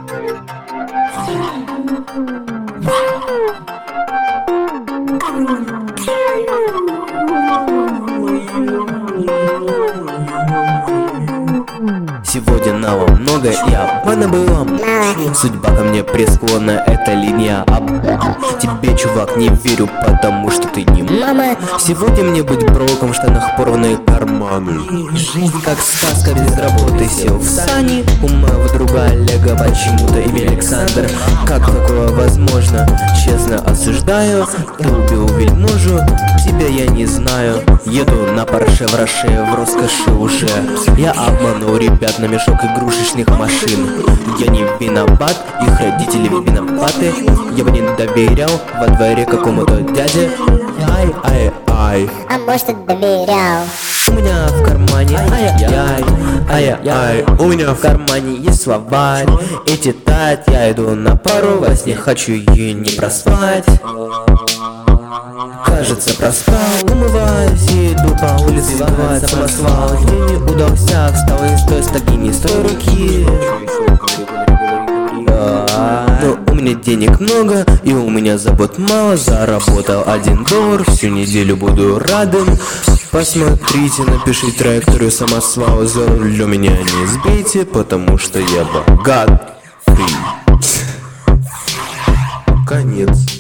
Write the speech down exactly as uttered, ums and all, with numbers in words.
Сегодня нава много и обмана было. Судьба ко мне пресклонна, это линия об... Тебе, чувак, не верю, потому что ты не мама. Сегодня мне быть броком, в штанах порванные карманы. Жизнь как сказка, без работы сел в сани. У моего друга Олега почему-то имя Александр. Как такое возможно? Честно осуждаю. Ты убил вельможу, тебя я не знаю. Еду на Порше в Роше, в роскоши уже. Я обманул ребят на мешок игрушечных машин. Я не виноват, их родители виноваты. Я бы не доверял во дворе какому-то дяде. Ай-ай-ай. А может и доверял. У меня в кармане ай-яй, ай-яй, у меня в кармане есть словарь. И тетрадь, я иду на пару, во сне хочу ее не проспать. Кажется, проспал, умываюсь и иду по улице, взрывается самосвал. День не удался, встал и стой, стаги, не стой руки. Но у меня денег много, и у меня забот мало. Заработал один доллар, всю неделю буду радым. Посмотрите, напиши траекторию самосвала. За рулем меня не сбейте, потому что я богатый. Конец.